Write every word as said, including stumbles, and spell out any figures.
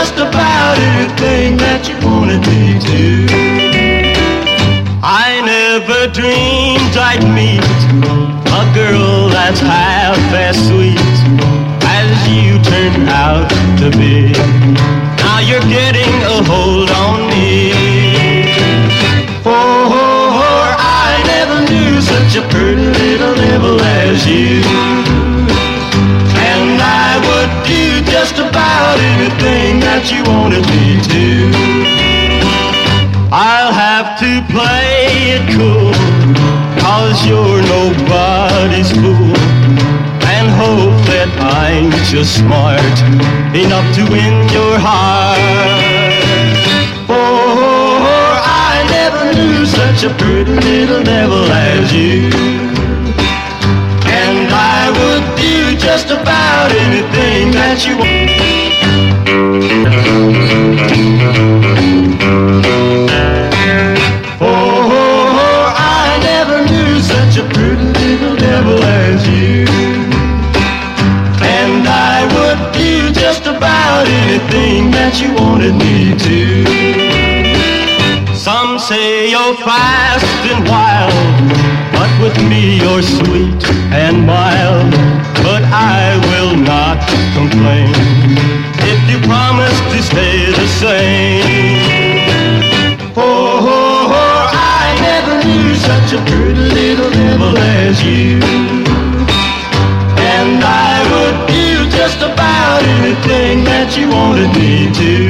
just about anything that you wanted me to. I never dreamed I'd meet a girl that's half as sweet as you turned out to be. Now you're getting a hold on me. For I never knew such a pretty little devil as you. And I would do just about anything that you wanted me to. I'll have to play it cool, 'cause you're nobody's fool, and hope that I'm just smart enough to win your heart. For I never knew such a pretty little devil as you. And I would do just about anything that you want. Oh, I never knew such a pretty little devil as you. And I would do just about anything that you wanted me to. Some say you're fast and wild, but with me you're sweet and mild. But I will not complain if you promise to stay the same. Oh, I never knew such a pretty little devil as you. And I would do just about anything that you wanted me to.